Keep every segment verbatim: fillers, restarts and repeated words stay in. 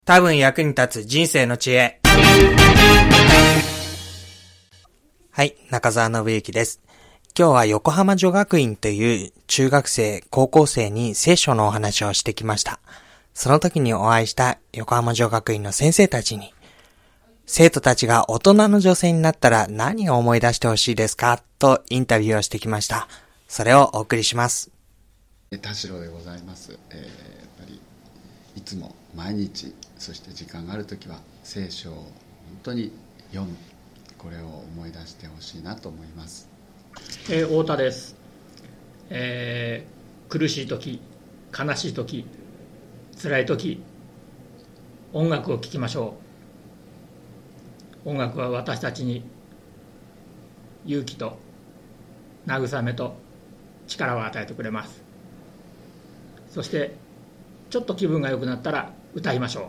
多分役に立つ人生の知恵。はい、中澤信之です。今日は横浜女学院という中学生、高校生に聖書のお話をしてきました。その時にお会いした横浜女学院の先生たちに、生徒たちが大人の女性になったら何を思い出してほしいですかとインタビューをしてきました。それをお送りします。 田代でございます。えー、やっぱりいつも毎日、そして時間があるときは聖書を本当に読む、これを思い出してほしいなと思います。 えー、太田です。えー、苦しいとき、悲しいとき、辛いとき、音楽を聴きましょう。音楽は私たちに勇気と慰めと力を与えてくれます。そしてちょっと気分が良くなったら歌いましょう。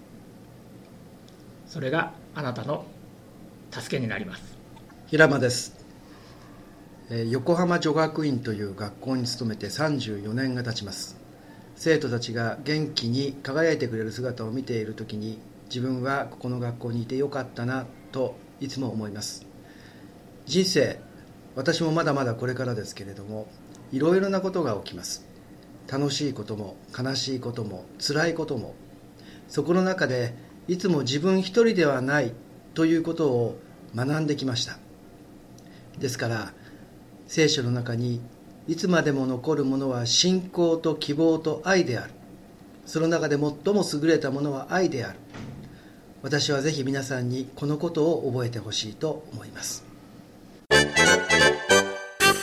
それがあなたの助けになります。 平間です。横浜女学院という学校に勤めてさんじゅうよねんが経ちます。生徒たちが元気に輝いてくれる姿を見ているときに、自分はここの学校にいてよかったなといつも思います。人生、私もまだまだこれからですけれども、いろいろなことが起きます。楽しいことも悲しいことも辛いことも、そこの中でいつも自分一人ではないということを学んできました。ですから聖書の中にいつまでも残るものは信仰と希望と愛である。その中で最も優れたものは愛である。私はぜひ皆さんにこのことを覚えてほしいと思います。